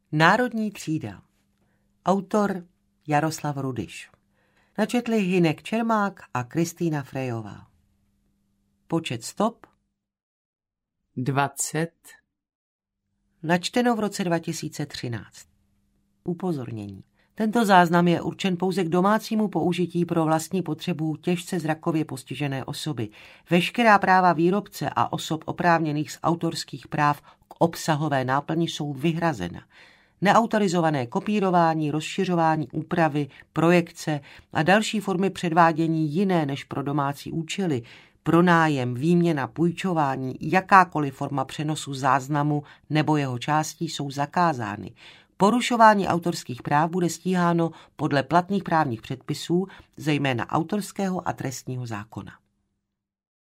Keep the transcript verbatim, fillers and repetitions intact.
Národní třída. Autor Jaroslav Rudyš. Načetli Hynek Čermák a Kristýna Frejová. Počet stop dvacet. Načteno v roce dva tisíce třináct. Upozornění. Tento záznam je určen pouze k domácímu použití pro vlastní potřebu těžce zrakově postižené osoby. Veškerá práva výrobce a osob oprávněných z autorských práv k obsahové náplni jsou vyhrazena. Neautorizované kopírování, rozšiřování, úpravy, projekce a další formy předvádění jiné než pro domácí účely, pronájem, výměna, půjčování, jakákoliv forma přenosu záznamu nebo jeho částí jsou zakázány. Porušování autorských práv bude stíháno podle platných právních předpisů, zejména autorského a trestního zákona.